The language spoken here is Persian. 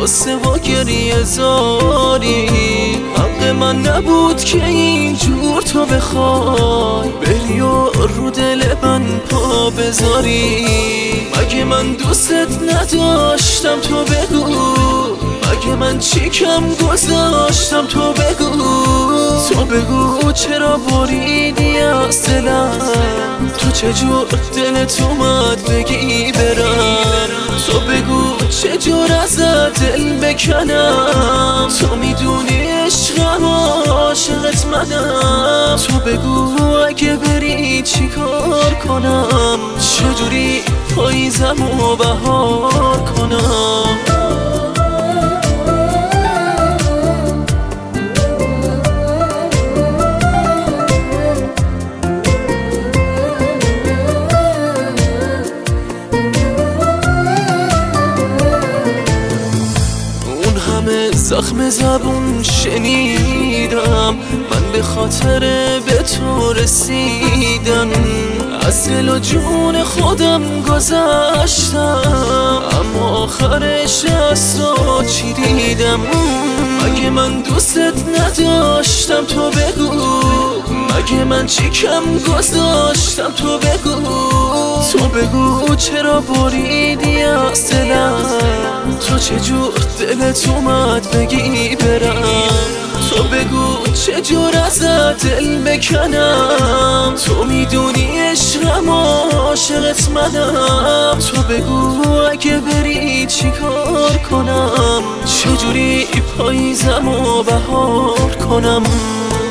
قصه و گریه زاری. حق من نبود که اینجور تو بخوای بری و رو دل من پا بذاری. مگه من دوستت نداشتم تو بگو، مگه من چی کم گذاشتم تو بگو. تو بگو چرا بریدی از دلم، تو چجور دلت اومد بگی برم. تو بگو چجور ازت دل بکنم، تو میدونی عشقم و عاشقت منم. تو بگو اگه بری چی کار کنم، چجوری پاییزم و بهار کنم. زخم زبون شنیدم من به خاطر به تو رسیدم، از دل و جون خودم گذشتم، اما آخرش از تو چی دیدم. مگه من دوستت نداشتم تو بگو، مگه من چی کم گذاشتم تو بگو. تو بگو چرا بریدی از دلم، تو چجور دلت اومد بگی برم. تو بگو چجور ازت دل بکنم، تو میدونی عشقم و عاشقت منم. تو بگو اگه بری چی کار کنم، چجوری پاییزم و بهار کنم.